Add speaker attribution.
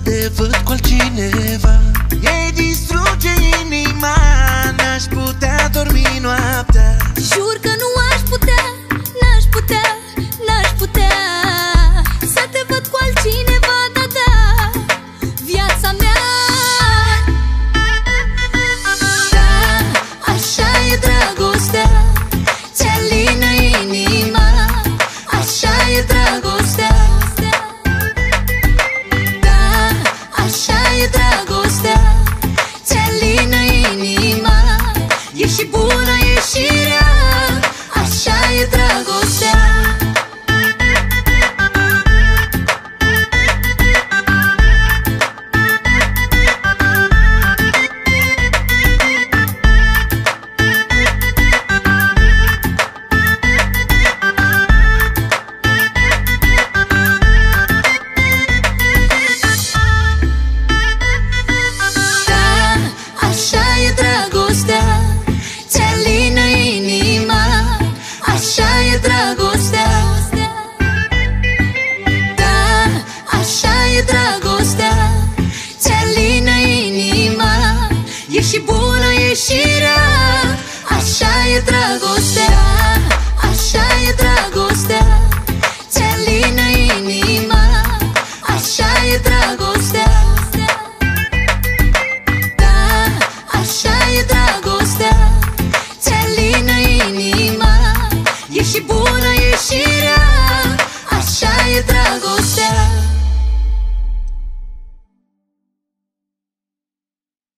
Speaker 1: te văd cu altcineva. Ei distruge inima, n-aș putea dormi noaptea.
Speaker 2: Jur că nu aș putea, n-aș putea, n-aș putea să te văd cu altcineva, da, da, viața mea. Da, așa e dragostea, ți-alină inima, așa e dragostea. Da, așa e dragostea, ți-alină inima, e și bună, e și rea, așa e dragostea. Ți-alină inima, așa e dragostea. Da, așa e dragostea, ți-alină inima, e și bună, e și rea, așa e dragostea. Așa e dragostea, ți-alină inima, așa e dragostea. Da, așa e dragostea, ți-alină inima, e și bună, e și rea.